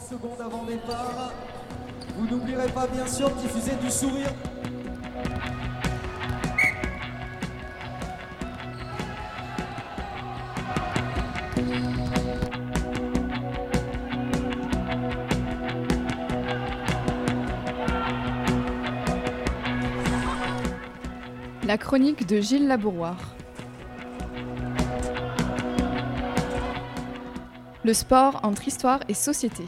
secondes avant le départ. Vous n'oublierez pas bien sûr de diffuser du sourire. La chronique de Gilles Labouroire. Le sport entre histoire et société.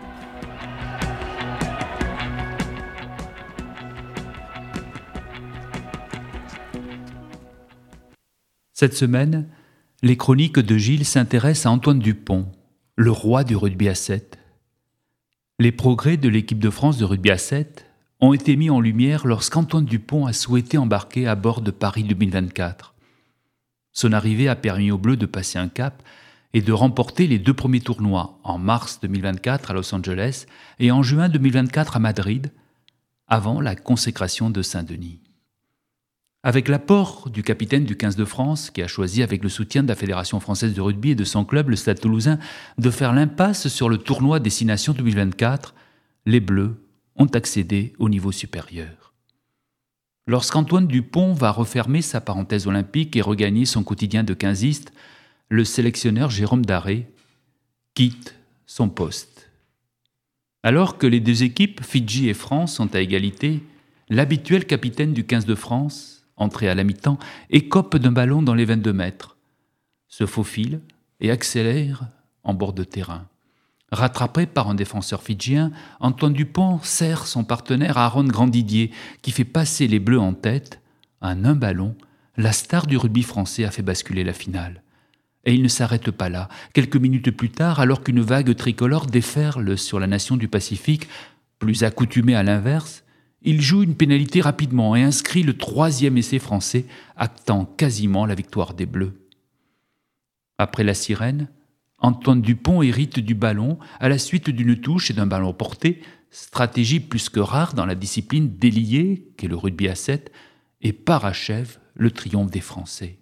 Cette semaine, les chroniques de Gilles s'intéressent à Antoine Dupont, le roi du rugby à 7. Les progrès de l'équipe de France de rugby à 7 ont été mis en lumière lorsqu'Antoine Dupont a souhaité embarquer à bord de Paris 2024. Son arrivée a permis aux Bleus de passer un cap et de remporter les 2 premiers tournois en mars 2024 à Los Angeles et en juin 2024 à Madrid, avant la consécration de Saint-Denis. Avec l'apport du capitaine du 15 de France, qui a choisi avec le soutien de la Fédération française de rugby et de son club, le Stade Toulousain, de faire l'impasse sur le tournoi Destination 2024, les Bleus ont accédé au niveau supérieur. Lorsqu'Antoine Dupont va refermer sa parenthèse olympique et regagner son quotidien de quinziste, le sélectionneur Jérôme Daré quitte son poste. Alors que les deux équipes, Fidji et France, sont à égalité, l'habituel capitaine du 15 de France, entré à la mi-temps, écope d'un ballon dans les 22 mètres, se faufile et accélère en bord de terrain. Rattrapé par un défenseur fidjien, Antoine Dupont serre son partenaire Aaron Grandidier, qui fait passer les Bleus en tête. En un ballon, la star du rugby français a fait basculer la finale. Et il ne s'arrête pas là. Quelques minutes plus tard, alors qu'une vague tricolore déferle sur la nation du Pacifique, plus accoutumée à l'inverse, il joue une pénalité rapidement et inscrit le 3e essai français, actant quasiment la victoire des Bleus. Après la sirène, Antoine Dupont hérite du ballon à la suite d'une touche et d'un ballon porté, stratégie plus que rare dans la discipline déliée qu'est le rugby à 7, et parachève le triomphe des Français.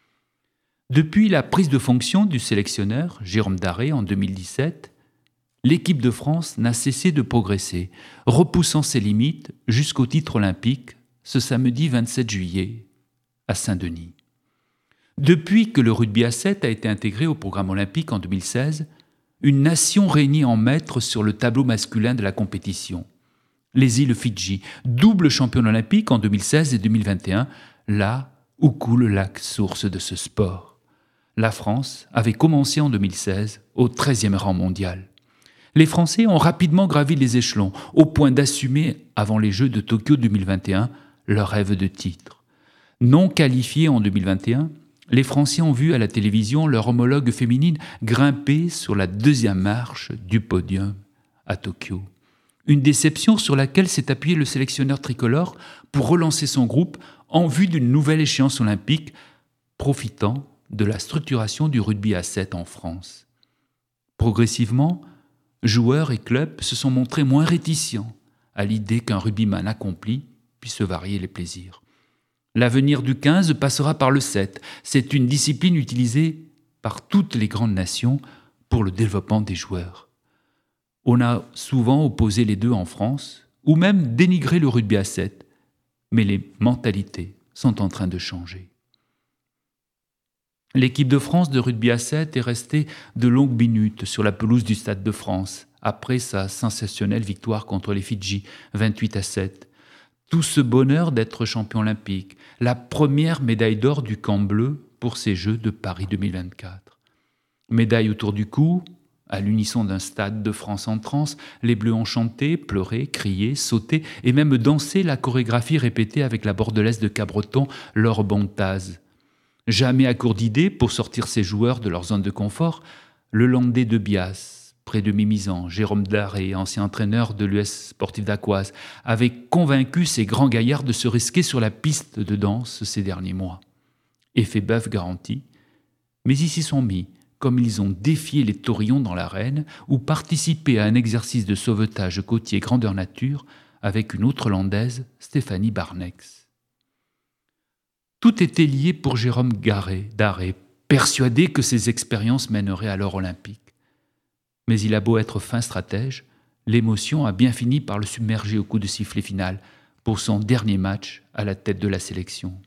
Depuis la prise de fonction du sélectionneur Jérôme Daré en 2017, l'équipe de France n'a cessé de progresser, repoussant ses limites jusqu'au titre olympique ce samedi 27 juillet à Saint-Denis. Depuis que le rugby à 7 a été intégré au programme olympique en 2016, une nation régnait en maître sur le tableau masculin de la compétition. Les îles Fidji, double championne olympique en 2016 et 2021, là où coule la source de ce sport. La France avait commencé en 2016 au 13e rang mondial. Les Français ont rapidement gravi les échelons, au point d'assumer, avant les Jeux de Tokyo 2021, leur rêve de titre. Non qualifiés en 2021, les Français ont vu à la télévision leur homologue féminine grimper sur la 2e marche du podium à Tokyo. Une déception sur laquelle s'est appuyé le sélectionneur tricolore pour relancer son groupe en vue d'une nouvelle échéance olympique, profitant de la structuration du rugby à 7 en France. Progressivement, joueurs et clubs se sont montrés moins réticents à l'idée qu'un rugbyman accompli puisse se varier les plaisirs. L'avenir du 15 passera par le 7. C'est une discipline utilisée par toutes les grandes nations pour le développement des joueurs. On a souvent opposé les deux en France, ou même dénigré le rugby à 7, mais les mentalités sont en train de changer. L'équipe de France de rugby à 7 est restée de longues minutes sur la pelouse du Stade de France, après sa sensationnelle victoire contre les Fidji, 28-7. Tout ce bonheur d'être champion olympique, la première médaille d'or du camp bleu pour ces Jeux de Paris 2024. Médaille autour du cou, à l'unisson d'un Stade de France en transe, les Bleus ont chanté, pleuré, crié, sauté et même dansé la chorégraphie répétée avec la bordelaise de Cabreton, Laure Bontaz. Jamais à court d'idées pour sortir ses joueurs de leur zone de confort, le Landais de Bias, près de Mimizan, Jérôme Daré, ancien entraîneur de l'US Sportif d'Aquoise, avait convaincu ces grands gaillards de se risquer sur la piste de danse ces derniers mois. Effet bœuf garanti, mais ils s'y sont mis, comme ils ont défié les taurillons dans l'arène ou participé à un exercice de sauvetage côtier grandeur nature avec une autre landaise, Stéphanie Barnex. Tout était lié pour Jérôme Daré, persuadé que ces expériences mèneraient à l'or olympique. Mais il a beau être fin stratège, l'émotion a bien fini par le submerger au coup de sifflet final pour son dernier match à la tête de la sélection.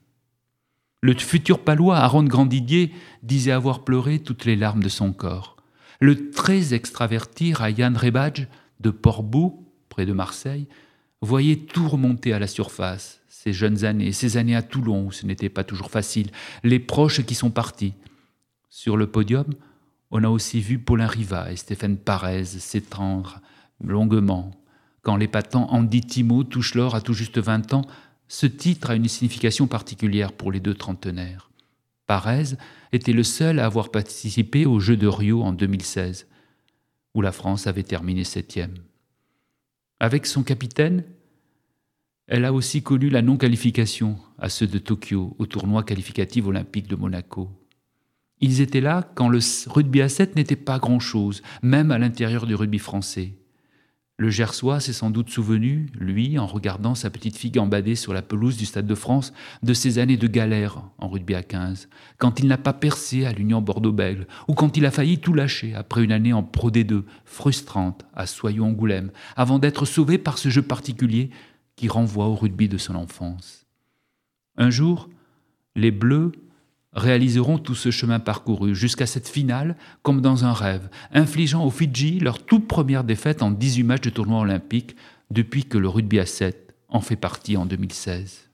Le futur palois Aaron Grandidier disait avoir pleuré toutes les larmes de son corps. Le très extraverti Ryan Rebadge de Portbou, près de Marseille, voyait tout remonter à la surface, ses jeunes années, ses années à Toulon où ce n'était pas toujours facile, les proches qui sont partis. Sur le podium, on a aussi vu Paulin Riva et Stéphane Parez s'étendre longuement. Quand l'épatant Andy Thimot touche l'or à tout juste 20 ans, ce titre a une signification particulière pour les deux trentenaires. Parez était le seul à avoir participé aux Jeux de Rio en 2016, où la France avait terminé 7e. Avec son capitaine, elle a aussi connu la non-qualification à ceux de Tokyo, au tournoi qualificatif olympique de Monaco. Ils étaient là quand le rugby à 7 n'était pas grand-chose, même à l'intérieur du rugby français. Le Gersois s'est sans doute souvenu, lui, en regardant sa petite fille gambader sur la pelouse du Stade de France, de ses années de galère en rugby à 15, quand il n'a pas percé à l'Union Bordeaux-Bègles, ou quand il a failli tout lâcher après une année en Pro D2, frustrante, à Soyons-Angoulême, avant d'être sauvé par ce jeu particulier qui renvoie au rugby de son enfance. Un jour, les Bleus réaliseront tout ce chemin parcouru jusqu'à cette finale comme dans un rêve, infligeant aux Fidji leur toute première défaite en 18 matchs de tournoi olympique depuis que le rugby à 7 en fait partie en 2016.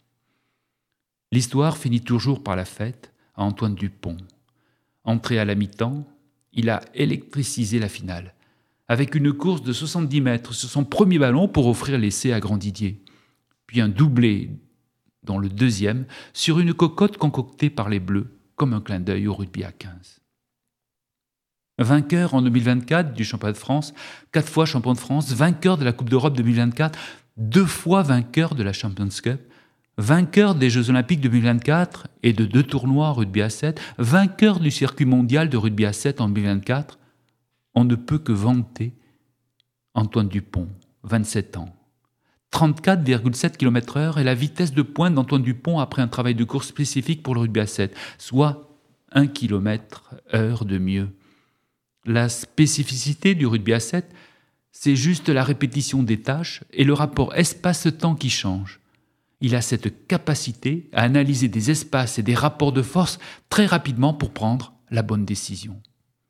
L'histoire finit toujours par la fête à Antoine Dupont. Entré à la mi-temps, il a électricisé la finale, avec une course de 70 mètres sur son premier ballon pour offrir l'essai à Grandidier, puis un doublé dans le deuxième, sur une cocotte concoctée par les Bleus, comme un clin d'œil au rugby à 15. Vainqueur en 2024 du championnat de France, 4 fois champion de France, vainqueur de la Coupe d'Europe 2024, 2 fois vainqueur de la Champions Cup, vainqueur des Jeux Olympiques 2024 et de 2 tournois rugby à 7, vainqueur du circuit mondial de rugby à 7 en 2024, on ne peut que vanter Antoine Dupont, 27 ans. 34,7 km/h est la vitesse de pointe d'Antoine Dupont après un travail de course spécifique pour le rugby à 7, soit 1 km/h de mieux. La spécificité du rugby à 7, c'est juste la répétition des tâches et le rapport espace-temps qui change. Il a cette capacité à analyser des espaces et des rapports de force très rapidement pour prendre la bonne décision.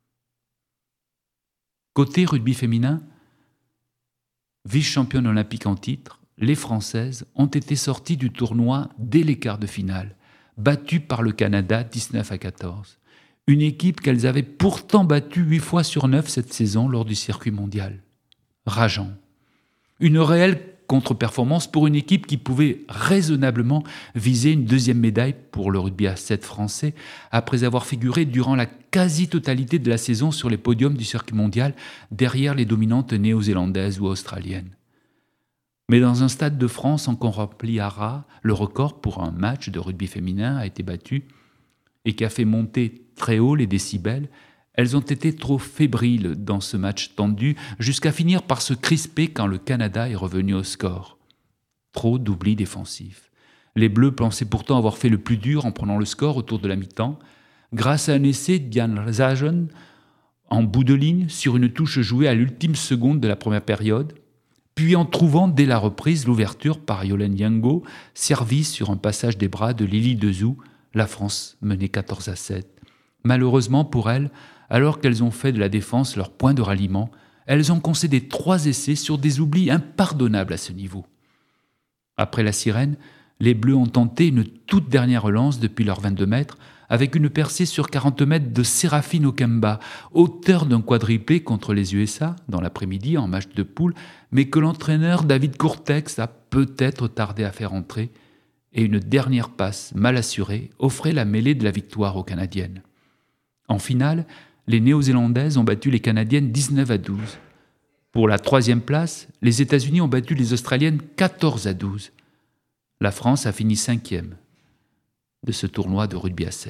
Côté rugby féminin, vice-championne olympique en titre, les Françaises ont été sorties du tournoi dès les quarts de finale, battues par le Canada 19-14. Une équipe qu'elles avaient pourtant battue 8 fois sur 9 cette saison lors du circuit mondial. Rageant. Une réelle contre-performance pour une équipe qui pouvait raisonnablement viser une deuxième médaille pour le rugby à 7 français après avoir figuré durant la quasi-totalité de la saison sur les podiums du circuit mondial derrière les dominantes néo-zélandaises ou australiennes. Mais dans un stade de France encore rempli à ras, le record pour un match de rugby féminin a été battu et qui a fait monter très haut les décibels. Elles ont été trop fébriles dans ce match tendu jusqu'à finir par se crisper quand le Canada est revenu au score. Trop d'oubli défensif. Les Bleus pensaient pourtant avoir fait le plus dur en prenant le score autour de la mi-temps, grâce à un essai de Diane Zagen en bout de ligne sur une touche jouée à l'ultime seconde de la première période, puis en trouvant dès la reprise l'ouverture par Yolène Yango, servie sur un passage des bras de Lily Dezou, la France menait 14-7. Malheureusement pour elles, alors qu'elles ont fait de la défense leur point de ralliement, elles ont concédé 3 essais sur des oublis impardonnables à ce niveau. Après la sirène, les Bleus ont tenté une toute dernière relance depuis leurs 22 mètres, avec une percée sur 40 mètres de Séraphine Okemba, auteur d'un quadruplé contre les USA dans l'après-midi en match de poule, mais que l'entraîneur David Courtex a peut-être tardé à faire entrer, et une dernière passe mal assurée offrait la mêlée de la victoire aux Canadiennes. En finale, les Néo-Zélandaises ont battu les Canadiennes 19-12. Pour la 3e place, les États-Unis ont battu les Australiennes 14-12. La France a fini 5e de ce tournoi de rugby à 7.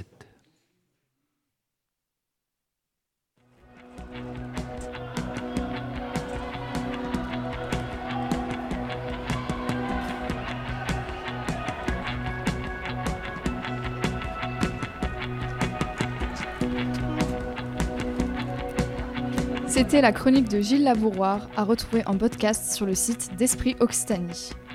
C'était la chronique de Gilles Labouroire à retrouver en podcast sur le site d'Esprit Occitanie.